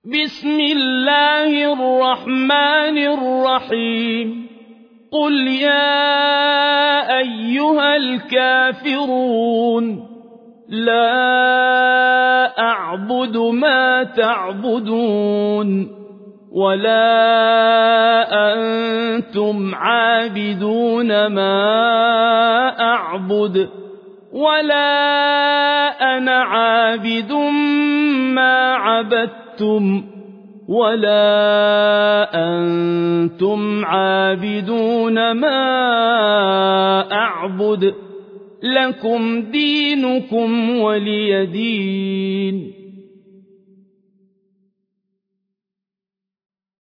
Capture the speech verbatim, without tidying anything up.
بسم الله الرحمن الرحيم قل يا أيها الكافرون لا أعبد ما تعبدون ولا أنتم عابدون ما أعبد ولا أنا عابد ما عبدتم ولا أنتم عابدون ما أعبد لكم دينكم ولي دين.